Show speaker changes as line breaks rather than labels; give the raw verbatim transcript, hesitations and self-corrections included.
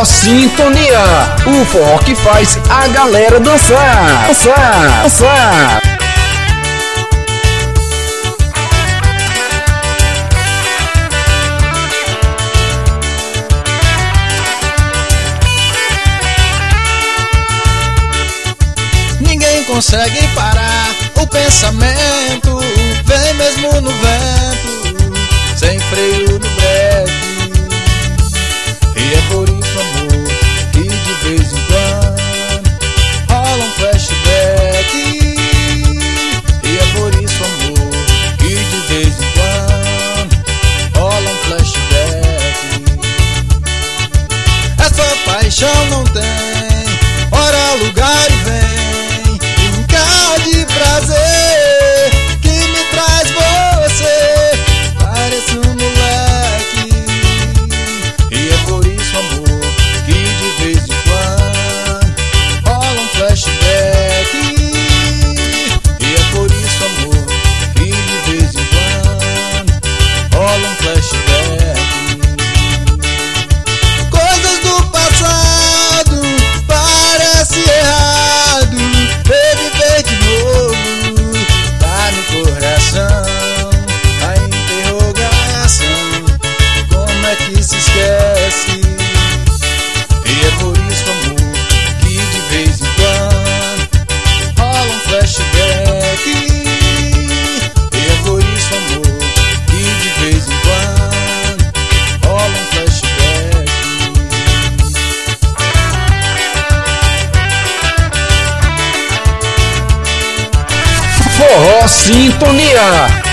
Sintonia, o forró que faz a galera dançar, dançar, dançar.
Ninguém consegue parar o pensamento, vem mesmo no vento, sem freio no breque. E é por isso, amor, que de vez em quando rola um flashback. E é por isso, amor, que de vez em quando rola um flashback. Essa paixão não tem hora, lugar e vem brincar de prazer que me traz você, parece um moleque. E é por isso, amor, que de vez em quando rola um flashback. E é por isso, amor, que de vez em quando rola um flashback. Coisas do passado parece errado, reviver de novo tá no coração. A interrogação, como é que se esquece? E é por isso, amor, que de vez em quando rola um flashback. E é por isso, amor, que de vez em quando rola um flashback.
Forró Sintonia.